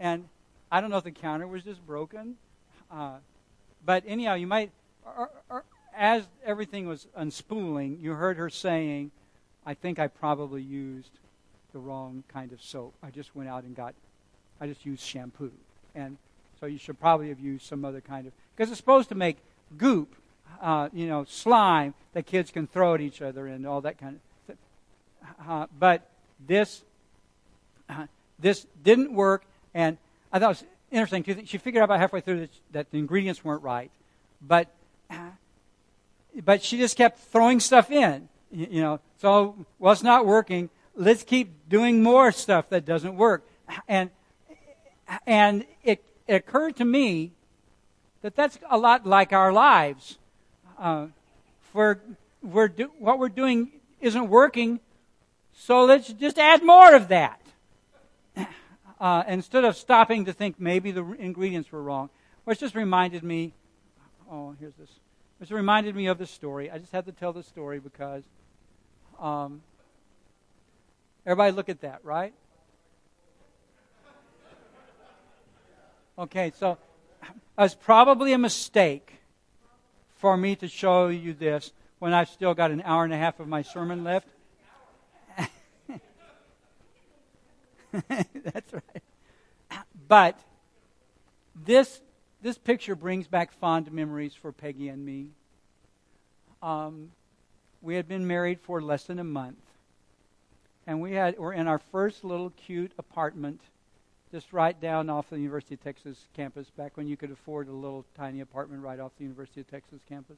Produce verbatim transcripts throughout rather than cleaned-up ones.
and I don't know if the counter was just broken. Uh, but anyhow, you might, or, or, as everything was unspooling, you heard her saying, I think I probably used the wrong kind of soap. I just went out and got, I just used shampoo. And so you should probably have used some other kind of, because it's supposed to make goop, uh, you know, slime that kids can throw at each other and all that kind of thing. Uh, but this, uh, this didn't work, and I thought it was interesting too. She figured out about halfway through that, that the ingredients weren't right, but uh, but she just kept throwing stuff in. You, you know, so well, it's not working. Let's keep doing more stuff that doesn't work, and and it, it occurred to me that that's a lot like our lives. Uh, for we're do, what we're doing isn't working, so let's just add more of that. Uh, instead of stopping to think maybe the ingredients were wrong, which just reminded me, oh, here's this. Which reminded me of the story. I just had to tell the story because um, everybody look at that, right? Okay, so it was probably a mistake for me to show you this when I've still got an hour and a half of my sermon left. That's right. But this this picture brings back fond memories for Peggy and me. Um, we had been married for less than a month, and we had were in our first little cute apartment, just right down off the University of Texas campus. Back when you could afford a little tiny apartment right off the University of Texas campus,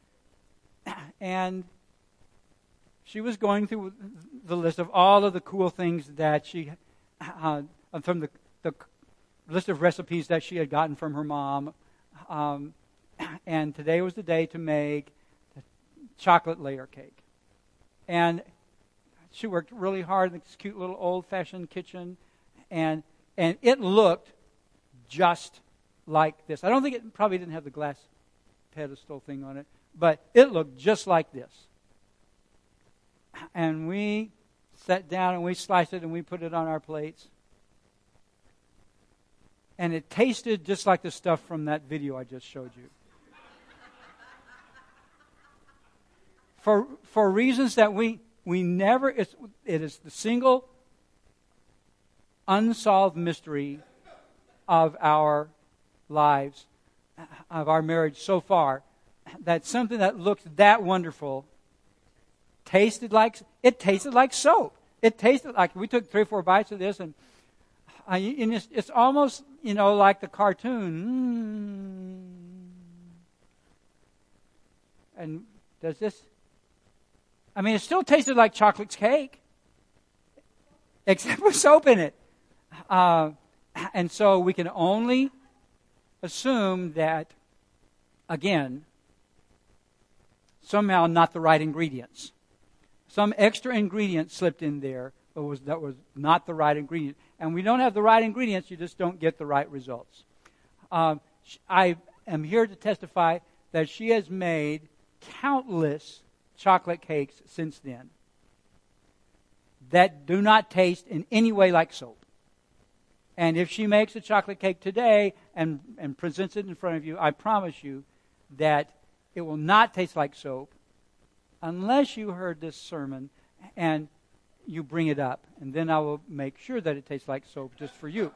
and she was going through the list of all of the cool things that she. Uh, from the, the list of recipes that she had gotten from her mom. Um, and today was the day to make the chocolate layer cake. And she worked really hard in this cute little old-fashioned kitchen. And and it looked just like this. I don't think it probably didn't have the glass pedestal thing on it, but it looked just like this. And we sat down and we sliced it and we put it on our plates. And it tasted just like the stuff from that video I just showed you. For for reasons that we we never, it's, it is the single unsolved mystery of our lives, of our marriage so far, that something that looks that wonderful tasted like, it tasted like soap. It tasted like, we took three or four bites of this, and, uh, and it's, it's almost, you know, like the cartoon. Mm. And does this, I mean, it still tasted like chocolate cake, except with soap in it. Uh, and so we can only assume that, again, somehow not the right ingredients. Some extra ingredient slipped in there that was, that was not the right ingredient. And we don't have the right ingredients, you just don't get the right results. Um, I am here to testify that she has made countless chocolate cakes since then that do not taste in any way like soap. And if she makes a chocolate cake today and, and presents it in front of you, I promise you that it will not taste like soap unless you heard this sermon and you bring it up. And then I will make sure that it tastes like soap just for you.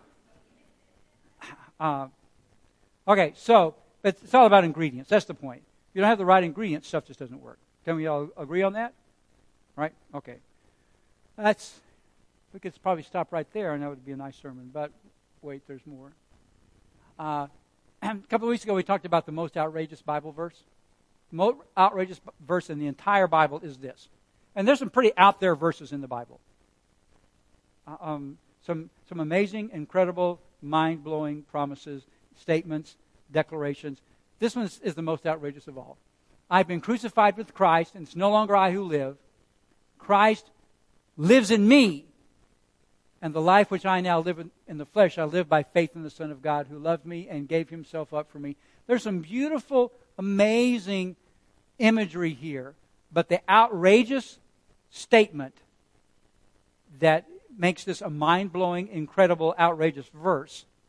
Uh, okay, so it's, it's all about ingredients. That's the point. If you don't have the right ingredients, stuff just doesn't work. Can we all agree on that? Right? Okay. That's, we could probably stop right there and that would be a nice sermon. But wait, there's more. Uh, a couple of weeks ago we talked about the most outrageous Bible verse. The most outrageous verse in the entire Bible is this. And there's some pretty out there verses in the Bible. Uh, um, some some amazing, incredible, mind-blowing promises, statements, declarations. This one is, is the most outrageous of all. I've been crucified with Christ, and it's no longer I who live. Christ lives in me. And the life which I now live in, in the flesh, I live by faith in the Son of God who loved me and gave himself up for me. There's some beautiful, amazing imagery here. But the outrageous statement that makes this a mind-blowing, incredible, outrageous verse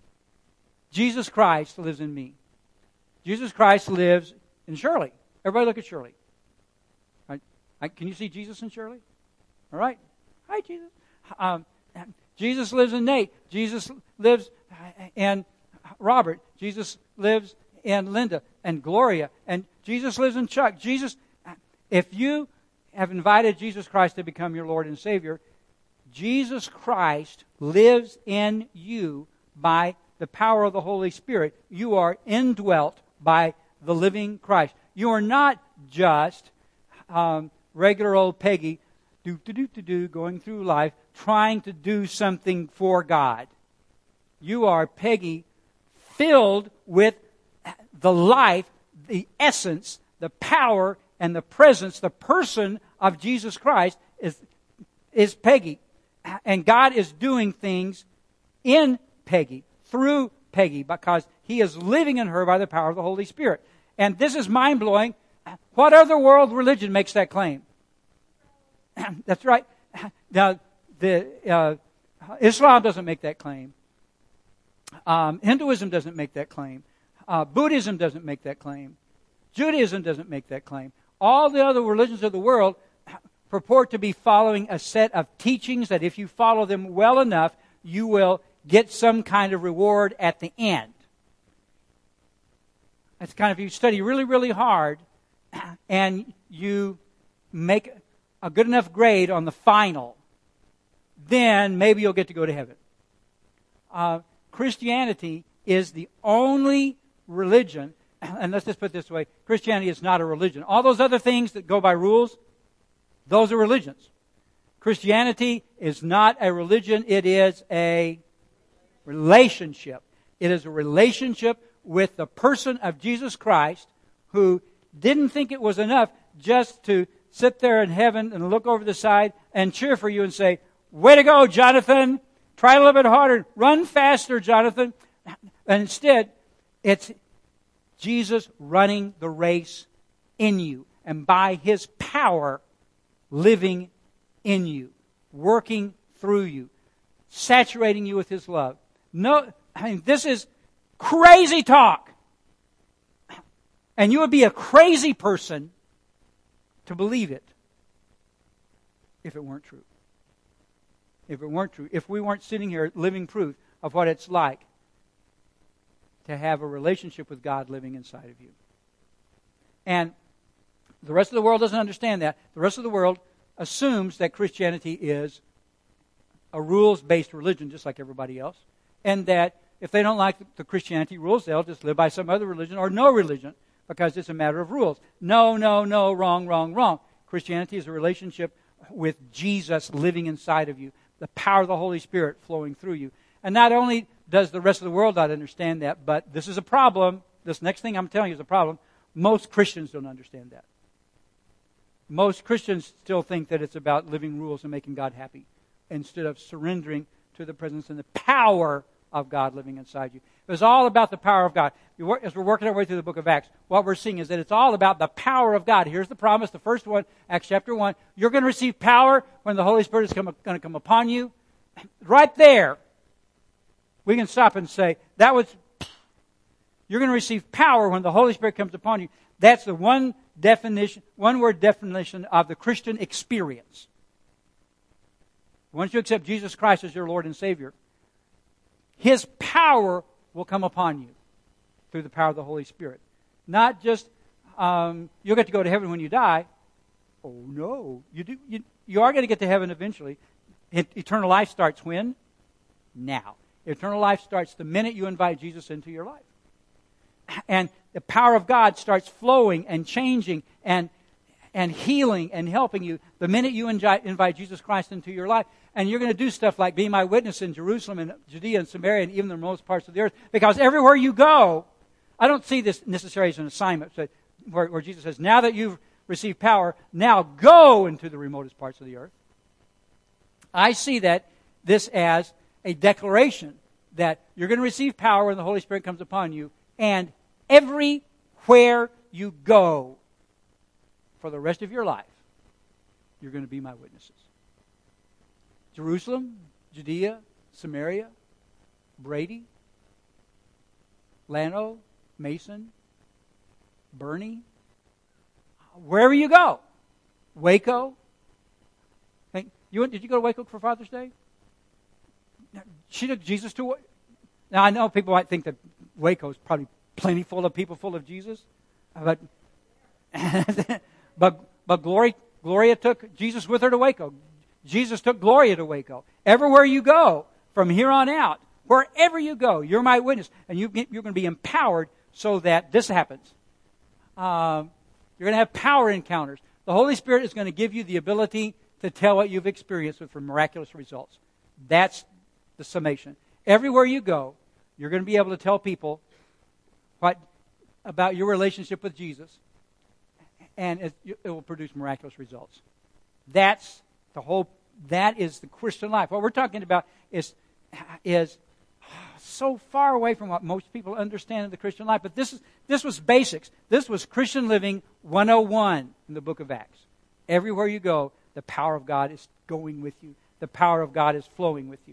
Jesus Christ lives in me. Jesus Christ lives in Shirley. Everybody look at Shirley. Right? I, can you see Jesus in Shirley? All right. Hi, Jesus. Um, Jesus lives in Nate. Jesus lives in Robert. Jesus lives in Linda and Gloria. And Jesus lives in Chuck. Jesus, if you have invited Jesus Christ to become your Lord and Savior, Jesus Christ lives in you by the power of the Holy Spirit. You are indwelt by the living Christ. You are not just um, regular old Peggy, do do do do do, going through life trying to do something for God. You are Peggy, filled with the life, the essence, the power, and the presence, the person of Jesus Christ is is Peggy, and God is doing things in Peggy, through Peggy, because He is living in her by the power of the Holy Spirit. And this is mind-blowing. What other world religion makes that claim? That's right. Now, the uh, Islam doesn't make that claim. Um, Hinduism doesn't make that claim. Uh, Buddhism doesn't make that claim. Judaism doesn't make that claim. All the other religions of the world purport to be following a set of teachings that if you follow them well enough, you will get some kind of reward at the end. It's kind of, if you study really, really hard and you make a good enough grade on the final, then maybe you'll get to go to heaven. Uh, Christianity is the only religion, and let's just put it this way, Christianity is not a religion. All those other things that go by rules, those are religions. Christianity is not a religion, it is a relationship. It is a relationship with the person of Jesus Christ, who didn't think it was enough just to sit there in heaven and look over the side and cheer for you and say, way to go, Jonathan. Try a little bit harder. Run faster, Jonathan. And instead, it's Jesus running the race in you, and by His power living in you, working through you, saturating you with His love. No, I mean, this is crazy talk. And you would be a crazy person to believe it if it weren't true. If it weren't true. If we weren't sitting here living proof of what it's like to have a relationship with God living inside of you. And the rest of the world doesn't understand that. The rest of the world assumes that Christianity is a rules-based religion just like everybody else. And that if they don't like the Christianity rules, they'll just live by some other religion or no religion because it's a matter of rules. No, no, no, wrong, wrong, wrong. Christianity is a relationship with Jesus living inside of you, the power of the Holy Spirit flowing through you. And not only does the rest of the world not understand that, but this is a problem. This next thing I'm telling you is a problem. Most Christians don't understand that. Most Christians still think that it's about living rules and making God happy instead of surrendering to the presence and the power of God living inside you. It was all about the power of God. As we're working our way through the book of Acts, what we're seeing is that it's all about the power of God. Here's the promise, the first one, Acts chapter one. You're going to receive power when the Holy Spirit is come, going to come upon you. Right there, we can stop and say, that was, you're going to receive power when the Holy Spirit comes upon you. That's the one definition, one word definition of the Christian experience. Once you accept Jesus Christ as your Lord and Savior, His power will come upon you through the power of the Holy Spirit. Not just, um, you'll get to go to heaven when you die. Oh, no. You, do, you, you are going to get to heaven eventually. Eternal life starts when? Now. Eternal life starts the minute you invite Jesus into your life. And the power of God starts flowing and changing and and healing and helping you the minute you invite, invite Jesus Christ into your life. And you're going to do stuff like be my witness in Jerusalem and Judea and Samaria and even the remotest parts of the earth. Because everywhere you go, I don't see this necessarily as an assignment so where, where Jesus says, now that you've received power, now go into the remotest parts of the earth. I see that this as a declaration that you're going to receive power when the Holy Spirit comes upon you, and everywhere you go for the rest of your life, you're going to be my witnesses. Jerusalem, Judea, Samaria, Brady, Lano, Mason, Bernie, wherever you go, Waco. Hey, you went, did you go to Waco for Father's Day? She took Jesus to. Now I know people might think that Waco is probably plenty full of people full of Jesus, but but but Gloria Gloria took Jesus with her to Waco. Jesus took Gloria to Waco. Everywhere you go from here on out, wherever you go, you're my witness, and you, you're going to be empowered so that this happens. Um, you're going to have power encounters. The Holy Spirit is going to give you the ability to tell what you've experienced with miraculous results. That's the summation. Everywhere you go, you're going to be able to tell people what about your relationship with Jesus, and it, it will produce miraculous results. That's the whole. That is the Christian life. What we're talking about is is so far away from what most people understand in the Christian life. But this is this was basics. This was Christian living one oh one in the book of Acts. Everywhere you go, the power of God is going with you. The power of God is flowing with you.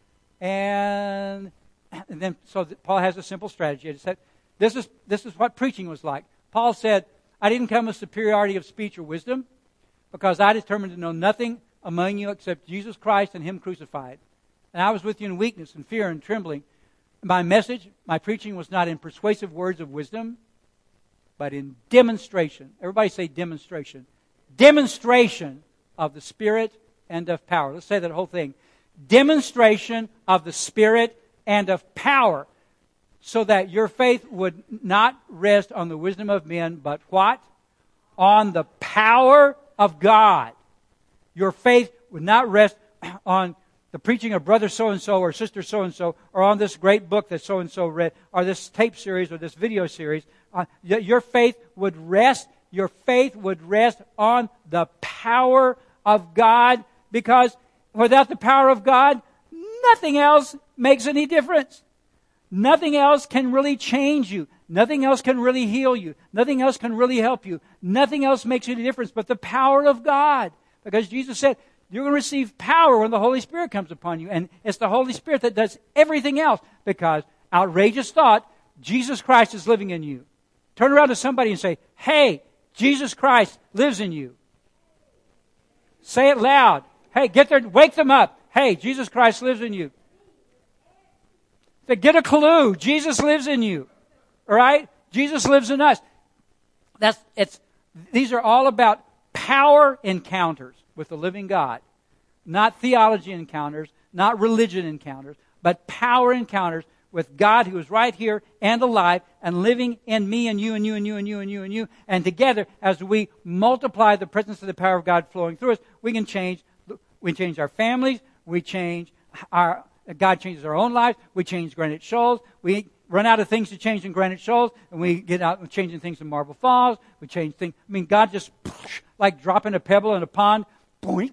And, and then, so Paul has a simple strategy. He said, this is, this is what preaching was like. Paul said, I didn't come with superiority of speech or wisdom, because I determined to know nothing among you except Jesus Christ and Him crucified. And I was with you in weakness and fear and trembling. My message, my preaching was not in persuasive words of wisdom, but in demonstration. Everybody say demonstration. Demonstration of the Spirit and of power. Let's say that whole thing. Demonstration of the Spirit and of power, so that your faith would not rest on the wisdom of men, but what? On the power of God. Your faith would not rest on the preaching of brother so-and-so or sister so-and-so, or on this great book that so-and-so read, or this tape series or this video series. Uh, your faith would rest, your faith would rest on the power of God, because without the power of God, nothing else makes any difference. Nothing else can really change you. Nothing else can really heal you. Nothing else can really help you. Nothing else makes any difference but the power of God. Because Jesus said, you're going to receive power when the Holy Spirit comes upon you. And it's the Holy Spirit that does everything else. Because, outrageous thought, Jesus Christ is living in you. Turn around to somebody and say, hey, Jesus Christ lives in you. Say it loud. Hey, get there, wake them up. Hey, Jesus Christ lives in you. Say, get a clue. Jesus lives in you. All right? Jesus lives in us. That's it's. These are all about power encounters with the living God. Not theology encounters, not religion encounters, but power encounters with God who is right here and alive and living in me and you and you and you and you and you and you. And together, as we multiply the presence of the power of God flowing through us, we can change. We change our families. We change our. God changes our own lives. We change Granite Shoals. We run out of things to change in Granite Shoals, and we get out and changing things in Marble Falls. We change things. I mean, God just, like dropping a pebble in a pond, boing,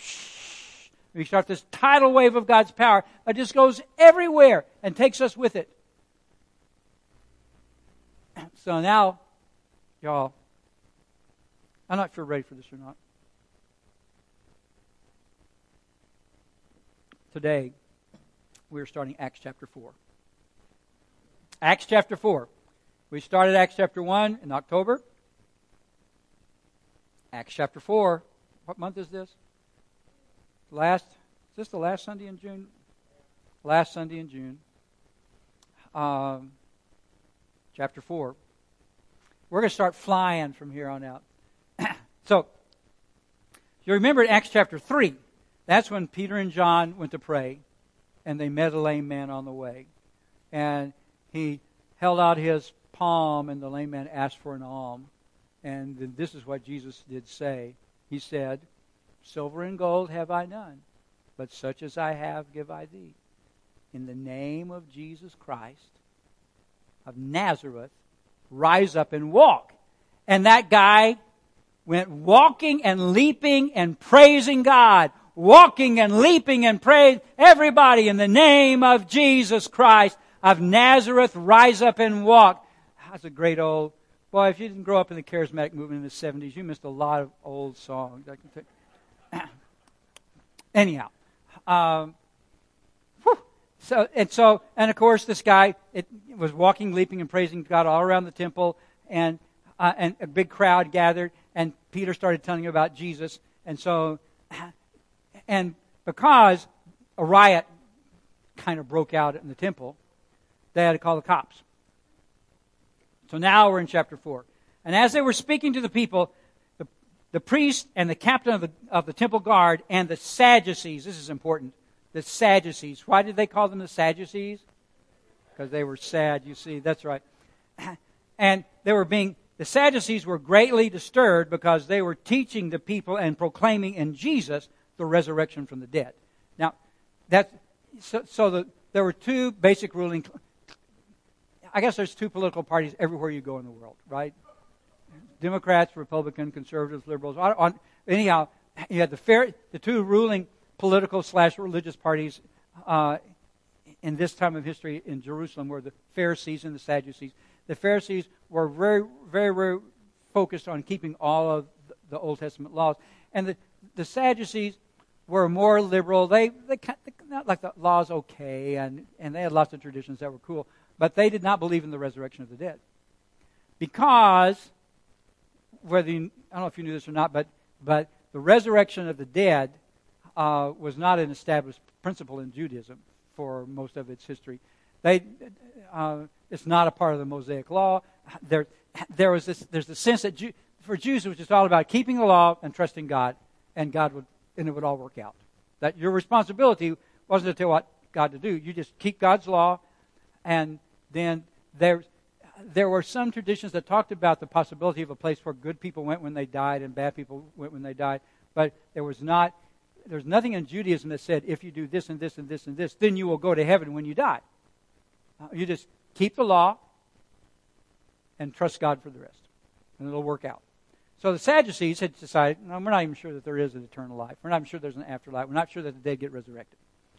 we start this tidal wave of God's power that just goes everywhere and takes us with it. So now, y'all, I'm not sure you're ready for this or not. Today, we're starting Acts chapter four. Acts chapter four. We started Acts chapter one in October. Acts chapter four. What month is this? Last, is this the last Sunday in June? Last Sunday in June. Um, chapter four. We're going to start flying from here on out. So, you remember in Acts chapter three, that's when Peter and John went to pray, and they met a lame man on the way. And he held out his palm, and the lame man asked for an alms. And then this is what Jesus did say. He said, silver and gold have I none, but such as I have give I thee. In the name of Jesus Christ of Nazareth, rise up and walk. And that guy went walking and leaping and praising God. Walking and leaping and praying. Everybody, in the name of Jesus Christ of Nazareth, rise up and walk. That's a great old... Boy, if you didn't grow up in the charismatic movement in the seventies, you missed a lot of old songs. I can Anyhow. Um, So and so and of course this guy it was walking, leaping, and praising God all around the temple, and uh, and a big crowd gathered, and Peter started telling him about Jesus, and so and because a riot kind of broke out in the temple, they had to call the cops. So now we're in chapter four, and as they were speaking to the people, the the priest and the captain of the of the temple guard and the Sadducees. This is important. The Sadducees. Why did they call them the Sadducees? Because they were sad, you see. That's right. And they were being, the Sadducees were greatly disturbed because they were teaching the people and proclaiming in Jesus the resurrection from the dead. Now, that so, so the, there were two basic ruling, I guess there's two political parties everywhere you go in the world, right? Democrats, Republican, conservatives, liberals. On, on, anyhow, you had the, fair, the two ruling political slash religious parties uh, in this time of history in Jerusalem were the Pharisees and the Sadducees. The Pharisees were very, very, very focused on keeping all of the Old Testament laws, and the, the Sadducees were more liberal. They they not like the law's okay, and and they had lots of traditions that were cool, but they did not believe in the resurrection of the dead, because whether you, I don't know if you knew this or not, but but the resurrection of the dead Uh, was not an established principle in Judaism for most of its history. They, uh, it's not a part of the Mosaic Law. There, there was this. There's the sense that Jew, for Jews it was just all about keeping the law and trusting God, and God would, and it would all work out. That your responsibility wasn't to tell what God to do. You just keep God's law, and then there, there were some traditions that talked about the possibility of a place where good people went when they died and bad people went when they died, but there was not. There's nothing in Judaism that said, if you do this and this and this and this, then you will go to heaven when you die. Uh, you just keep the law and trust God for the rest, and it'll work out. So the Sadducees had decided, no, we're not even sure that there is an eternal life. We're not even sure there's an afterlife. We're not sure that the dead get resurrected.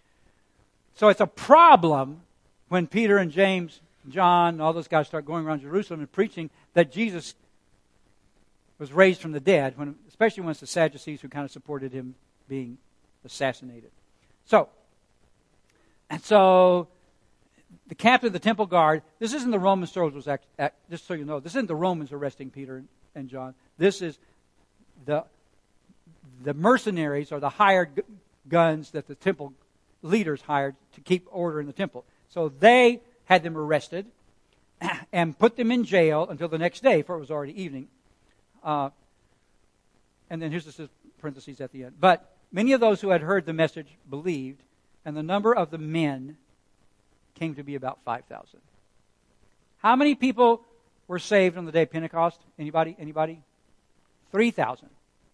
So it's a problem when Peter and James, and John, and all those guys start going around Jerusalem and preaching that Jesus was raised from the dead, when, especially when it's the Sadducees who kind of supported him being assassinated. So, and so, the captain of the temple guard, this isn't the Roman soldiers, act, act, just so you know, this isn't the Romans arresting Peter and, and John. This is the, the mercenaries or the hired gu- guns that the temple leaders hired to keep order in the temple. So they had them arrested and put them in jail until the next day, for it was already evening. Uh, and then here's this parentheses at the end. But many of those who had heard the message believed, and the number of the men came to be about five thousand. How many people were saved on the day of Pentecost? Anybody? Anybody? three thousand.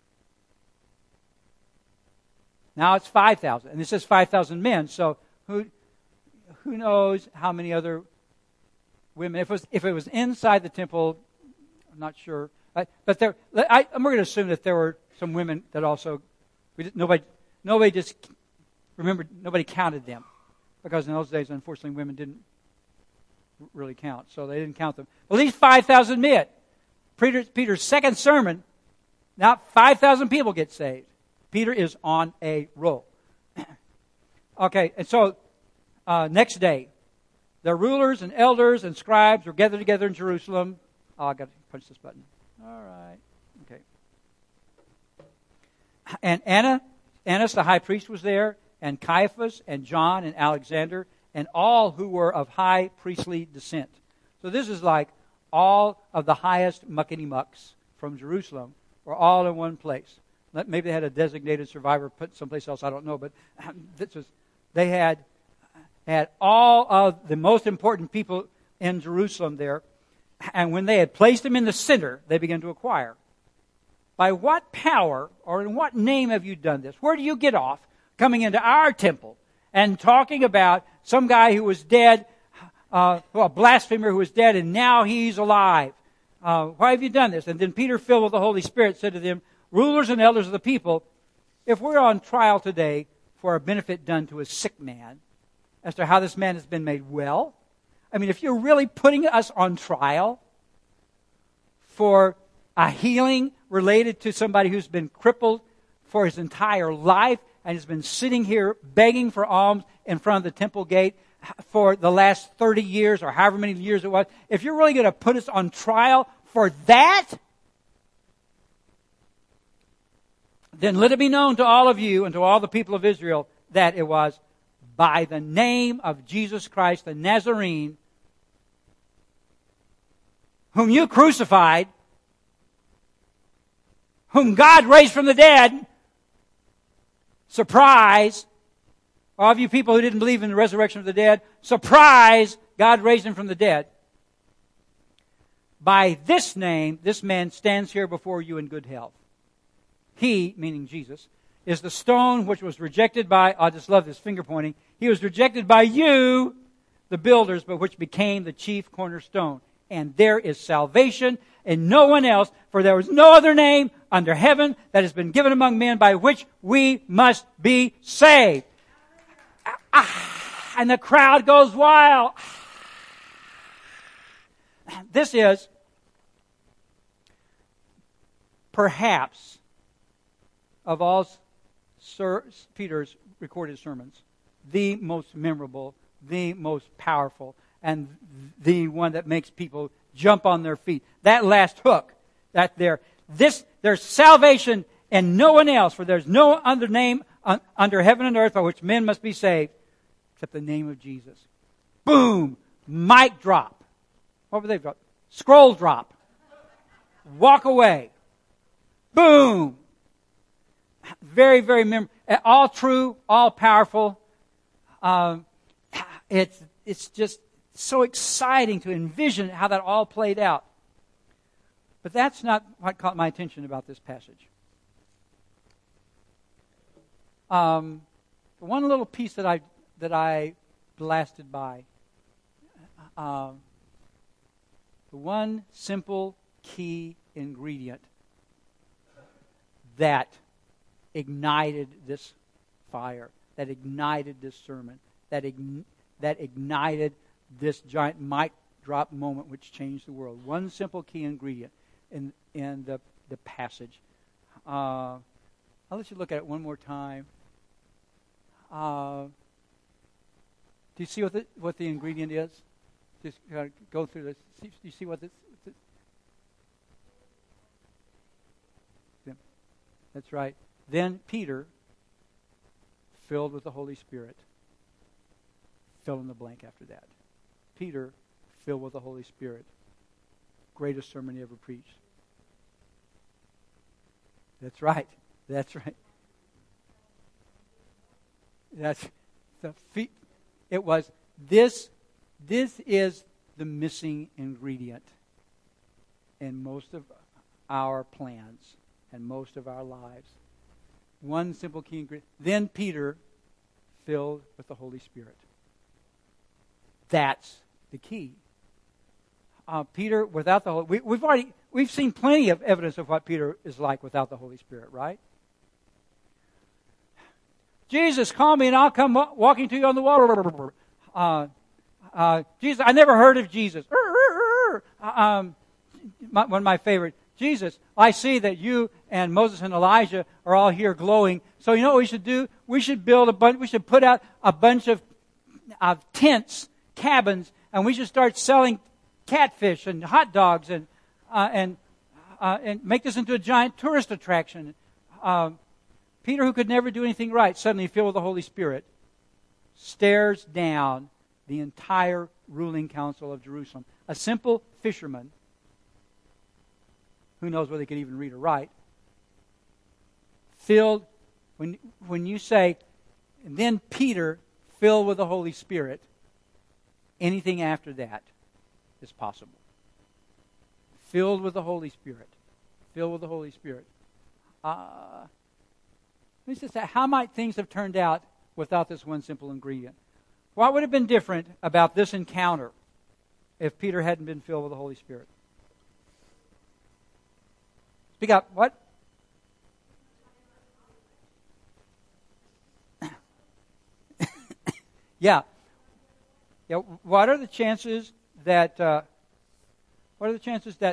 Now it's five thousand. And it says five thousand men, so who who knows how many other women? If it was, if it was inside the temple, I'm not sure. But, but there, I, I'm going to assume that there were some women that also, we did, nobody, nobody just remembered, nobody counted them, because in those days, unfortunately, women didn't really count, so they didn't count them. At least five thousand men. Peter, Peter's second sermon, now five thousand people get saved. Peter is on a roll. Okay, and so uh, next day, the rulers and elders and scribes were gathered together in Jerusalem. Oh, I got to punch this button. All right. Okay. And Anna, Annas the high priest was there, and Caiaphas, and John, and Alexander, and all who were of high priestly descent. So this is like all of the highest muckety-mucks from Jerusalem were all in one place. Maybe they had a designated survivor put someplace else, I don't know, but this was, they had, had all of the most important people in Jerusalem there. And when they had placed them in the center, they began to inquire, by what power or in what name have you done this? Where do you get off coming into our temple and talking about some guy who was dead, uh, well, a blasphemer who was dead, and now he's alive? Uh, why have you done this? And then Peter, filled with the Holy Spirit, said to them, rulers and elders of the people, if we're on trial today for a benefit done to a sick man, as to how this man has been made well, I mean, if you're really putting us on trial for a healing related to somebody who's been crippled for his entire life, and has been sitting here begging for alms in front of the temple gate for the last thirty years or however many years it was, if you're really going to put us on trial for that, then let it be known to all of you and to all the people of Israel that it was by the name of Jesus Christ the Nazarene, whom you crucified, whom God raised from the dead. Surprise! All of you people who didn't believe in the resurrection of the dead, surprise! God raised him from the dead. By this name, this man stands here before you in good health. He, meaning Jesus, is the stone which was rejected by, I just love this finger pointing, he was rejected by you, the builders, but which became the chief cornerstone. And there is salvation in no one else, for there is no other name under heaven that has been given among men by which we must be saved. Ah, and the crowd goes wild. This is perhaps, of all Sir Peter's recorded sermons, the most memorable, the most powerful, and the one that makes people jump on their feet. That last hook, that there, this, there's salvation in no one else, for there's no other name under heaven and earth by which men must be saved, except the name of Jesus. Boom! Mic drop. What were they got? Scroll drop. Walk away. Boom! Very, very memorable. All true, all powerful. Um, it's it's just so exciting to envision how that all played out. But that's not what caught my attention about this passage. Um, one little piece that I that I blasted by. Uh, the one simple key ingredient that ignited this fire, that ignited this sermon, that ign- that ignited this giant mic drop moment which changed the world. One simple key ingredient in in the, the passage. Uh, I'll let you look at it one more time. Uh, do you see what the, what the ingredient is? Just uh, go through this. See, do you see what this, this? That's right. Then Peter, filled with the Holy Spirit, fill in the blank after that. Peter, filled with the Holy Spirit. Greatest sermon he ever preached. That's right. That's right. That's the feet. It was this. This is the missing ingredient in most of our plans and most of our lives. One simple key ingredient. Then Peter, filled with the Holy Spirit. That's the key. Uh, Peter, without the Holy, we, we've already we've seen plenty of evidence of what Peter is like without the Holy Spirit, right? Jesus, call me and I'll come walking to you on the water. Uh, uh, Jesus, I never heard of Jesus. Um, my, one of my favorite. Jesus, I see that you and Moses and Elijah are all here glowing. So you know what we should do? We should build a bunch. We should put out a bunch of, of tents, cabins, and we should start selling catfish and hot dogs and uh, and uh, and make this into a giant tourist attraction. Uh, Peter, who could never do anything right, suddenly filled with the Holy Spirit, stares down the entire ruling council of Jerusalem. A simple fisherman, who knows whether he could even read or write, filled, when, when you say, and then Peter, filled with the Holy Spirit, anything after that is possible. Filled with the Holy Spirit. Filled with the Holy Spirit. Uh, let me just say, how might things have turned out without this one simple ingredient? What would have been different about this encounter if Peter hadn't been filled with the Holy Spirit? Speak up. What? yeah. Yeah. What are the chances that? Uh, what are the chances that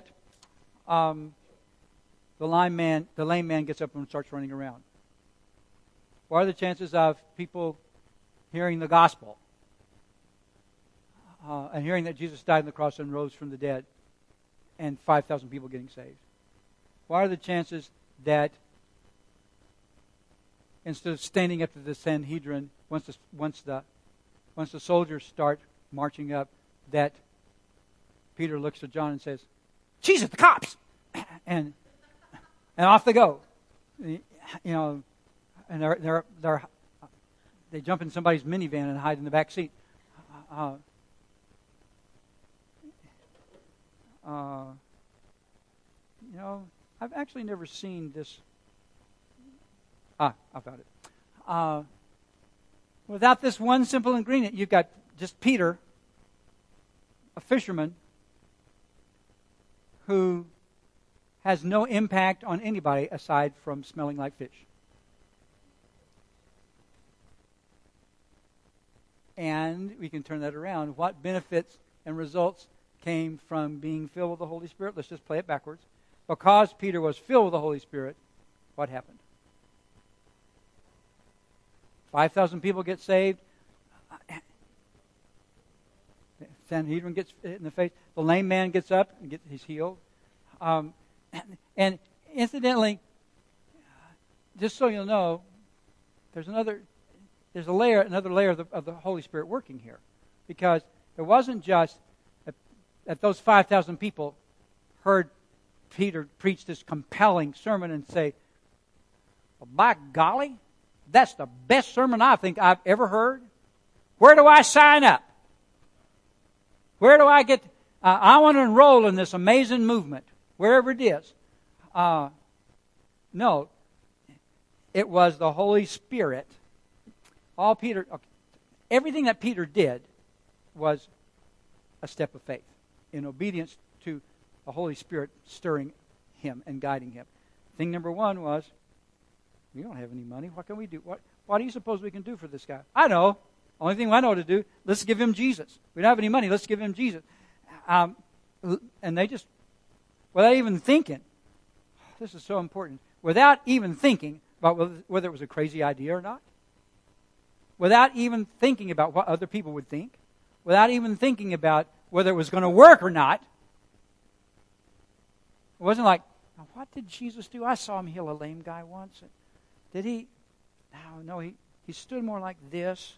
um, the lame man, the lame man, gets up and starts running around? What are the chances of people hearing the gospel uh, and hearing that Jesus died on the cross and rose from the dead and five thousand people getting saved? What are the chances that instead of standing up to the Sanhedrin, once the, once the, once the soldiers start marching up, that Peter looks at John and says, "Jesus, the cops!" and and off they go. You know, and they're they're they're they jump in somebody's minivan and hide in the back seat. Uh, uh, you know, I've actually never seen this. Ah, I've got it. Uh, without this one simple ingredient, you've got just Peter, a fisherman, who has no impact on anybody aside from smelling like fish. And we can turn that around. What benefits and results came from being filled with the Holy Spirit? Let's just play it backwards. Because Peter was filled with the Holy Spirit, what happened? five thousand people get saved. Sanhedrin gets hit in the face. The lame man gets up and gets, he's healed. Um, and, and incidentally, just so you'll know, there's another there's a layer, another layer of the, of the Holy Spirit working here, because it wasn't just that, that those five thousand people heard Peter preach this compelling sermon and say, "Well, by golly, that's the best sermon I think I've ever heard. Where do I sign up? Where do I get? Uh, I want to enroll in this amazing movement, wherever it is." Uh, no, it was the Holy Spirit. All Peter, okay, everything that Peter did was a step of faith in obedience to the Holy Spirit stirring him and guiding him. Thing number one was, we don't have any money. What can we do? What, what do you suppose we can do for this guy? I know. Only thing I know to do, let's give him Jesus. We don't have any money. Let's give him Jesus. Um, and they just, without even thinking, this is so important, without even thinking about whether it was a crazy idea or not, without even thinking about what other people would think, without even thinking about whether it was going to work or not, it wasn't like, what did Jesus do? I saw him heal a lame guy once. Did he? No, no, he, he stood more like this.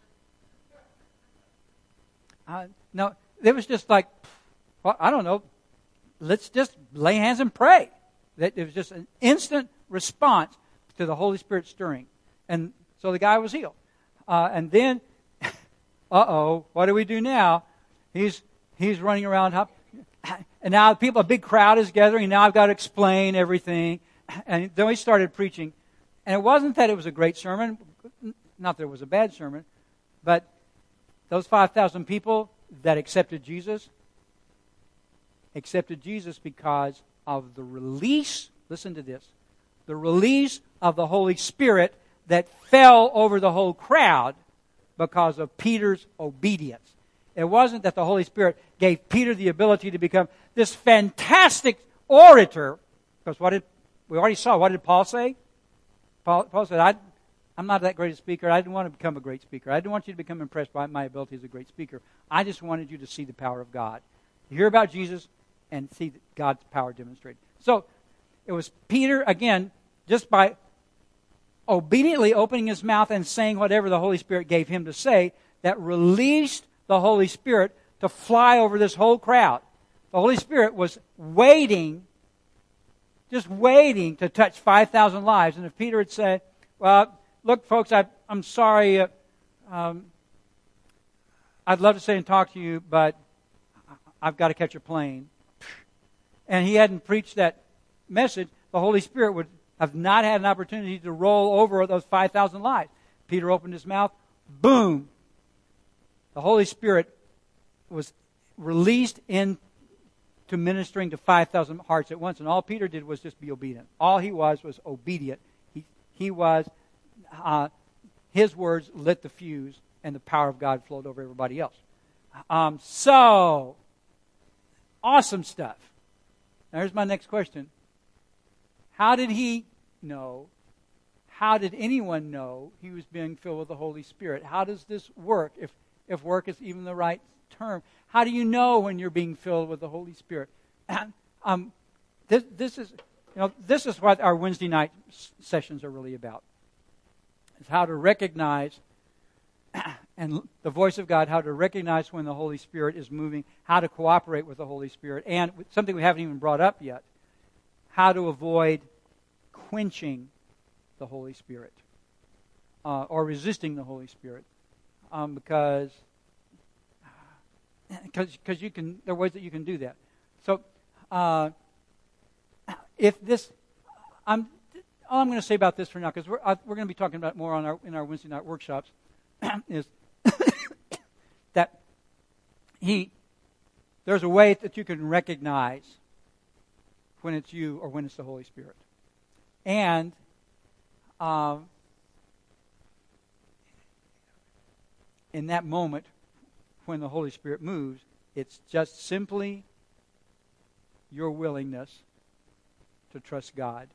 Uh, no, it was just like, well, I don't know, let's just lay hands and pray. That it was just an instant response to the Holy Spirit stirring. And so the guy was healed. Uh, and then, uh-oh, what do we do now? He's he's running around, and now people, a big crowd is gathering, and now I've got to explain everything. And then we started preaching. And it wasn't that it was a great sermon, not that it was a bad sermon, but those five thousand people that accepted Jesus, accepted Jesus because of the release, listen to this, the release of the Holy Spirit that fell over the whole crowd because of Peter's obedience. It wasn't that the Holy Spirit gave Peter the ability to become this fantastic orator, because what did, we already saw, what did Paul say? Paul, Paul said, I, I'm not that great a speaker. I didn't want to become a great speaker. I didn't want you to become impressed by my ability as a great speaker. I just wanted you to see the power of God. You hear about Jesus and see God's power demonstrated. So it was Peter, again, just by obediently opening his mouth and saying whatever the Holy Spirit gave him to say, that released the Holy Spirit to fly over this whole crowd. The Holy Spirit was waiting, just waiting to touch five thousand lives. And if Peter had said, well, look, folks, I, I'm sorry. Uh, um, I'd love to stay and talk to you, but I've got to catch a plane. And he hadn't preached that message, the Holy Spirit would have not had an opportunity to roll over those five thousand lives. Peter opened his mouth, boom. The Holy Spirit was released into ministering to five thousand hearts at once. And all Peter did was just be obedient. All he was was obedient. He, he was, uh, his words lit the fuse, and the power of God flowed over everybody else. Um, so, awesome stuff. Now here's my next question. How did he know? how did anyone know he was being filled with the Holy Spirit? How does this work, if, if work is even the right term? How do you know when you're being filled with the Holy Spirit? um, this, this is, you know, this is what our Wednesday night s- sessions are really about. It's how to recognize and the voice of God, how to recognize when the Holy Spirit is moving, how to cooperate with the Holy Spirit, and something we haven't even brought up yet, how to avoid quenching the Holy Spirit uh, or resisting the Holy Spirit, um, because because you can there are ways that you can do that. So uh, if this, I'm all I'm going to say about this for now, because we're uh, we're going to be talking about more on our in our Wednesday night workshops, is that he there's a way that you can recognize when it's you or when it's the Holy Spirit, and um, in that moment when the Holy Spirit moves, it's just simply your willingness to trust God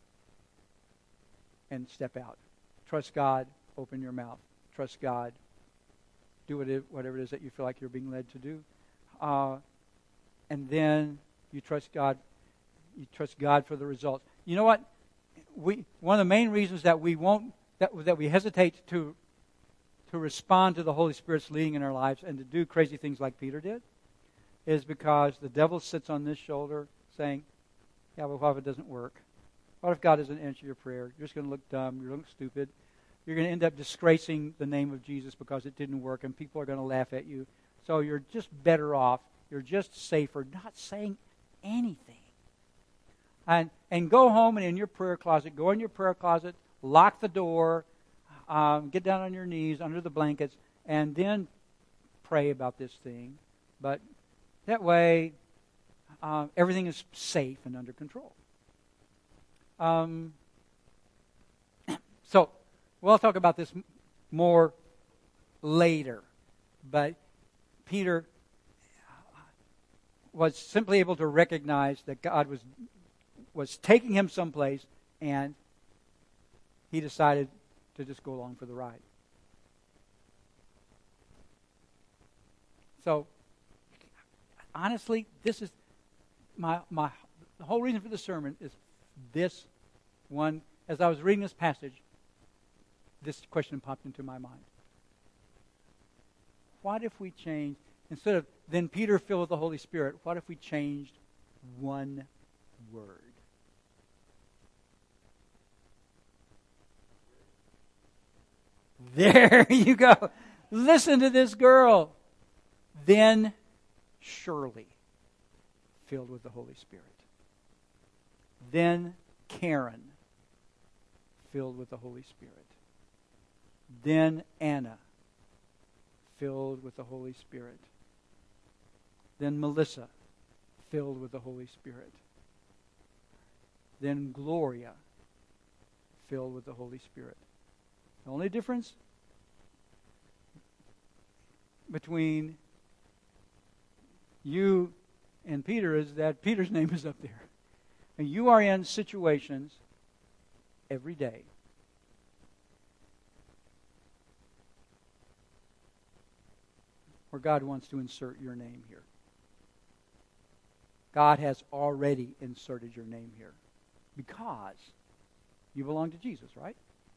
and step out. Trust God, open your mouth. Trust God, do whatever it is that you feel like you're being led to do. Uh, and then you trust God. You trust God for the results. You know what? We one of the main reasons that we won't that that we hesitate to to respond to the Holy Spirit's leading in our lives and to do crazy things like Peter did is because the devil sits on this shoulder saying, "Yeah, but what if it doesn't work? What if God doesn't answer your prayer? You're just going to look dumb. You're going to look stupid. You're going to end up disgracing the name of Jesus because it didn't work, and people are going to laugh at you. So you're just better off. You're just safer not saying anything." And and go home and in your prayer closet, go in your prayer closet, lock the door, um, get down on your knees under the blankets, and then pray about this thing. But that way, uh, everything is safe and under control. Um, so we'll talk about this more later. But Peter was simply able to recognize that God was was taking him someplace, and he decided to just go along for the ride. So, honestly, this is my my the whole reason for the sermon is this one. As I was reading this passage, this question popped into my mind. What if we changed, instead of then Peter filled with the Holy Spirit, what if we changed one word? There you go. Listen to this girl. Then Shirley, filled with the Holy Spirit. Then Karen, filled with the Holy Spirit. Then Anna, filled with the Holy Spirit. Then Melissa, filled with the Holy Spirit. Then Gloria, filled with the Holy Spirit. The only difference between you and Peter is that Peter's name is up there. And you are in situations every day where God wants to insert your name here. God has already inserted your name here because you belong to Jesus, right?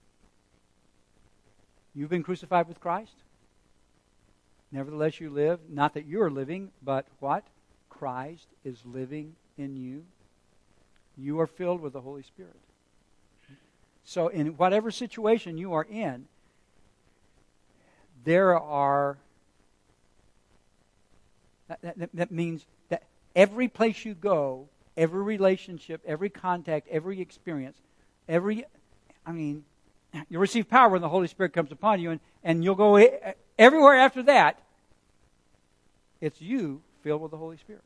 You've been crucified with Christ. Nevertheless you live, not that you are living, but what? Christ is living in you. You are filled with the Holy Spirit. So in whatever situation you are in, there are, that, that, that means that every place you go, every relationship, every contact, every experience, every, I mean, you'll receive power when the Holy Spirit comes upon you, and, and you'll go everywhere after that. It's you filled with the Holy Spirit.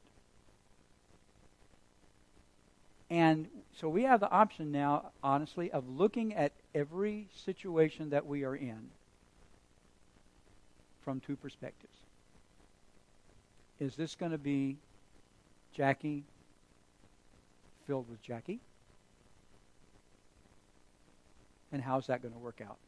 And so we have the option now, honestly, of looking at every situation that we are in from two perspectives. Is this going to be Jackie filled with Jackie? And how's that going to work out?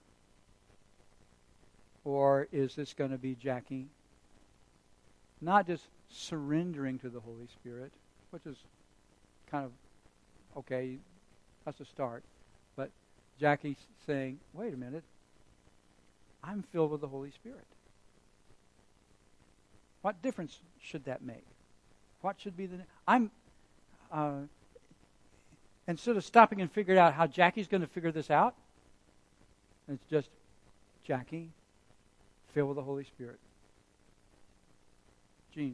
Or is this going to be Jackie not just surrendering to the Holy Spirit, which is kind of, okay, that's a start, but Jackie saying, wait a minute, I'm filled with the Holy Spirit. What difference should that make? What should be the... I'm... Uh, instead of stopping and figuring out how Jackie's going to figure this out, it's just Jackie, filled with the Holy Spirit. Gene.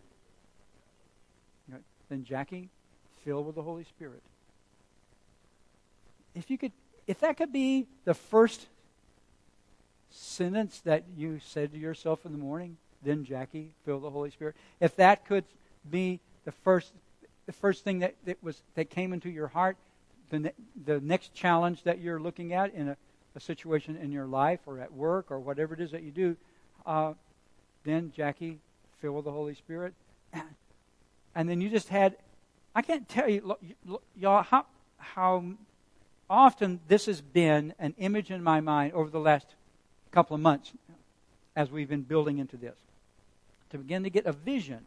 Right. Then Jackie, filled with the Holy Spirit. If you could, if that could be the first sentence that you said to yourself in the morning, then Jackie, filled with the Holy Spirit. If that could be the first, the first thing that, that was that came into your heart, the ne- the next challenge that you're looking at in a, a situation in your life or at work or whatever it is that you do, uh, then Jackie, filled with the Holy Spirit. And then you just had, I can't tell you, y'all, how, how often this has been an image in my mind over the last couple of months as we've been building into this. To begin to get a vision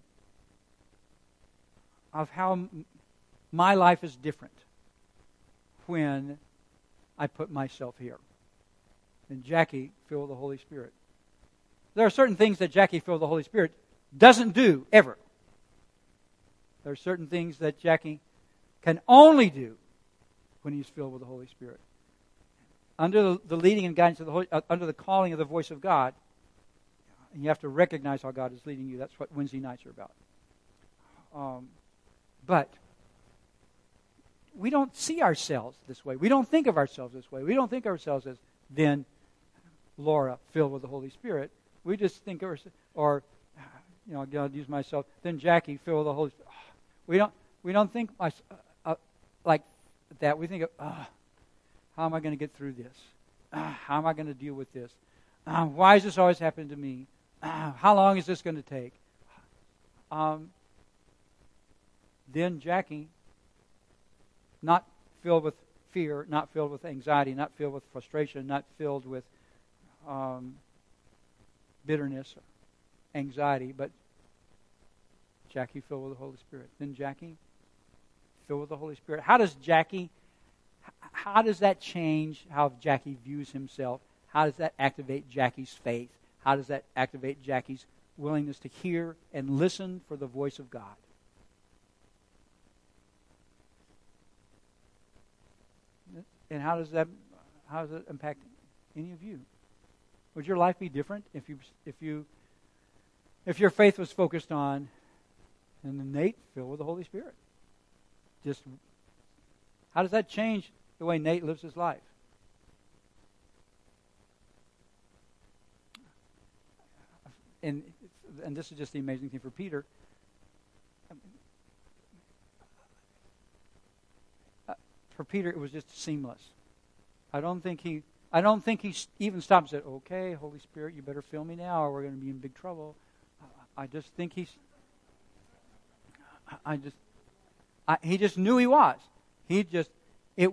of how m- my life is different when I put myself here. And Jackie, filled with the Holy Spirit. There are certain things that Jackie, filled with the Holy Spirit, doesn't do ever. There are certain things that Jackie can only do when he's filled with the Holy Spirit. Under the, the leading and guidance of the Holy, uh, under the calling of the voice of God, you have to recognize how God is leading you. That's what Wednesday nights are about. Um, but we don't see ourselves this way. We don't think of ourselves this way. We don't think of ourselves as then Laura, filled with the Holy Spirit. We just think of ourselves, or you know, God use myself. Then Jackie, filled with the Holy Spirit. We don't. We don't think uh, uh, like that. We think of, oh, how am I going to get through this? Uh, how am I going to deal with this? Uh, why is this always happening to me? Uh, how long is this going to take? Um, then Jackie, not filled with fear, not filled with anxiety, not filled with frustration, not filled with um, bitterness, anxiety, but Jackie, filled with the Holy Spirit. Then Jackie, filled with the Holy Spirit. How does Jackie, how does that change how Jackie views himself? How does that activate Jackie's faith? How does that activate Jackie's willingness to hear and listen for the voice of God? And how does that, how does it impact any of you? Would your life be different if you, if you, if your faith was focused on, and the Nate, filled with the Holy Spirit? Just, how does that change the way Nate lives his life? And and this is just the amazing thing for Peter. Uh, for Peter, it was just seamless. I don't think he. I don't think he even stopped and said, "Okay, Holy Spirit, you better fill me now, or we're going to be in big trouble." I just think he's. I just. I, he just knew he was. He just it.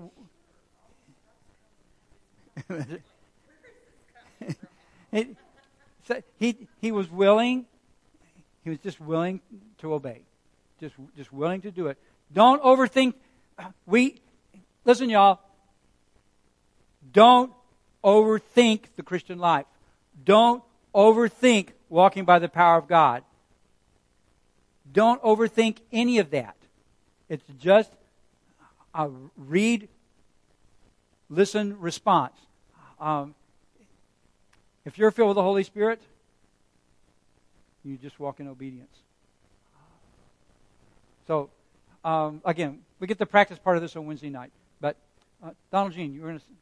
it so he he was willing. He was just willing to obey, just just willing to do it. Don't overthink. We listen, y'all. Don't overthink the Christian life. Don't overthink walking by the power of God. Don't overthink any of that. It's just a read, listen, response. Um, if you're filled with the Holy Spirit, you just walk in obedience. So, um, again, we get the practice part of this on Wednesday night. But uh, Donald Jean, you were going to